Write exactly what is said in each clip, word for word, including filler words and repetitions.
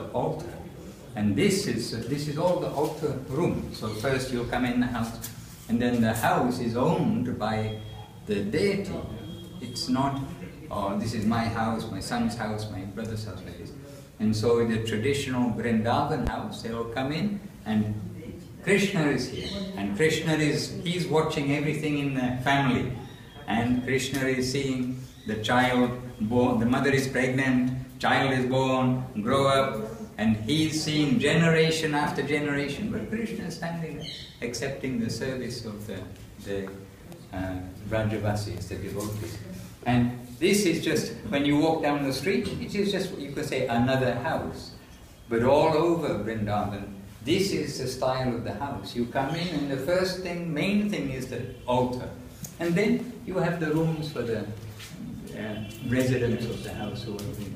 altar. And this is, uh, this is all the altar room. So first you'll come in the house, and then the house is owned by the deity. It's not, oh, this is my house, my son's house, my brother's house, like this. And so in the traditional Vrindavan house, they will come in, and Krishna is here. And Krishna is, he's watching everything in the family. And Krishna is seeing the child born, the mother is pregnant, child is born, grow up, and he's seeing generation after generation. But Krishna is standing there, accepting the service of the, the uh, Vrajavasis, the devotees. And this is just, when you walk down the street, it is just, you could say, another house. But all over Vrindavan, this is the style of the house. You come in, and the first thing, main thing is the altar. And then you have the rooms for the uh, residents of the house who are in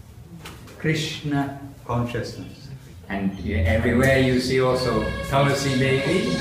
Krishna consciousness. And yeah, everywhere you see also Tulasi Devi.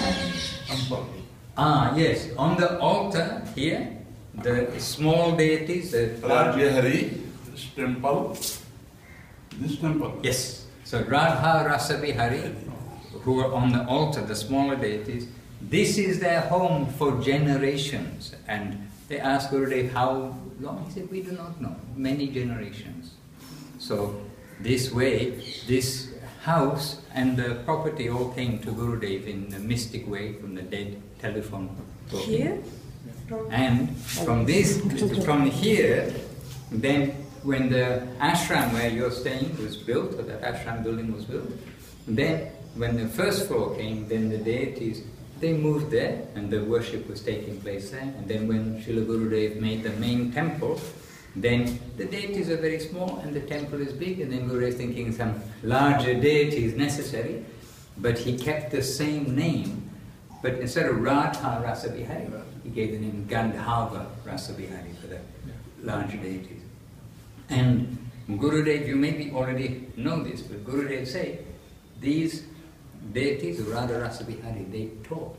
Ah, yes, on the altar here, the small deities, the Radha Hari, this temple, this temple. Yes, so Radha Rasa Bihari, who are on the altar, the smaller deities, this is their home for generations. And they asked Gurudev how long. He said, we do not know, many generations. So this way, this house and the property all came to Gurudev in a mystic way from the dead telephone book. Here? And from this, from here, then when the ashram where you're staying was built, or that ashram building was built, then when the first floor came, then the deities, they moved there and the worship was taking place there. And then when Srila Gurudev made the main temple, then the deities are very small and the temple is big, and then Gurudev thinking some larger deity is necessary, but he kept the same name, but instead of Radha Rasa Bihari, he gave the name Gandharva Rasa Bihari for the larger deities. And Gurudev, you maybe already know this, but Gurudev say, these deities, Radha Rasa Bihari, they talk.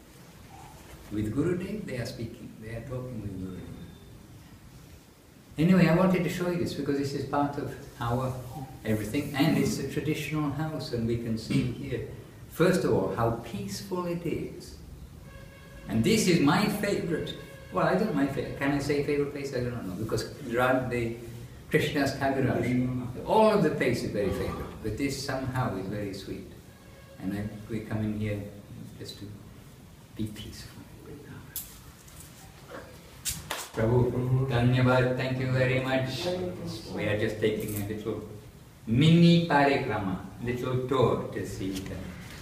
With Gurudev, they are speaking, they are talking with Gurudev. Anyway, I wanted to show you this because this is part of our everything, and it's a traditional house, and we can see here, first of all, how peaceful it is. And this is my favorite, well, I don't know my favorite, can I say favorite place? I don't know, because the Krishna's Kaviraj, all of the place is very favorite, but this somehow is very sweet. And I, we come in here just to be peaceful. Prabhu, Dhanyavad, thank you very much. We are just taking a little mini parikrama, little tour to see the